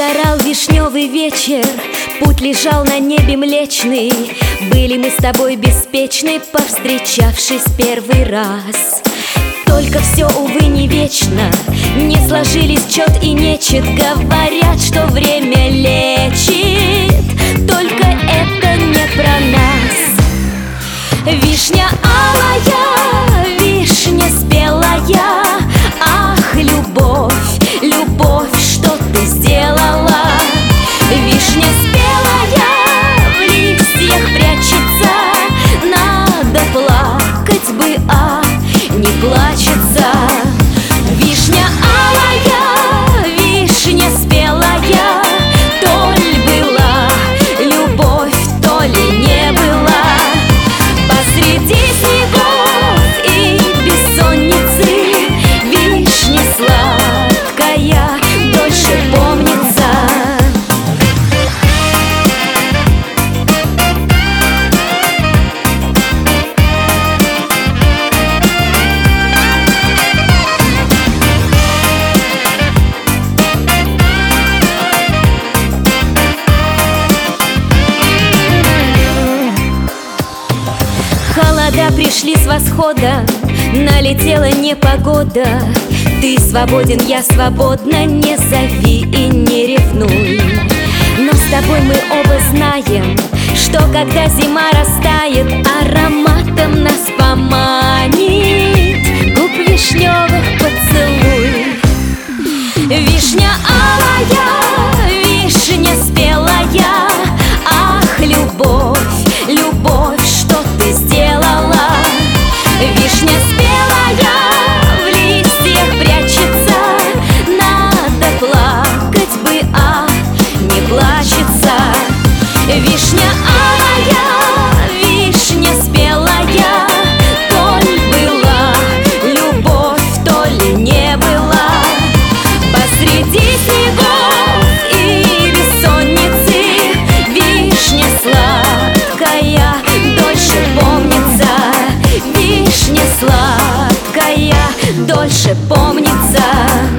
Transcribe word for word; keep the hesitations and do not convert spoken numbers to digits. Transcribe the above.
Догорал вишневый вечер, путь лежал на небе млечный. Были мы с тобой беспечны, повстречавшись первый раз. Только все, увы, не вечно, не сложились чет и нечет. Говорят, что время лечит, только это не про нас. Вишня алая, вишня спелая, ах, любовь, любовь, что ты сделала? Вишня спелая в листьях прячется, надо плакать бы, а не плачется. Вишня алая, вишня спелая, то ли была любовь, то ли не была. Посреди снегов и бессонницы вишня сладкая дольше помнится. Холода пришли с восхода, налетела непогода. Ты свободен, я свободна, не зови и не ревнуй. Но с тобой мы оба знаем, что когда зима растает, ароматом нас поманит губ вишневых поцелуй. Вишня алая, вишня спелая, ах, любовь, любовь, что ты сделала? Вишня спелая в листьях прячется, надо плакать бы, а не плачется. Вишня алая, вишня спелая, то ли была любовь, то ли не была. Посреди снегов и бессонницы вишня сладкая дольше помнится. Вишня сладкая дольше помнится.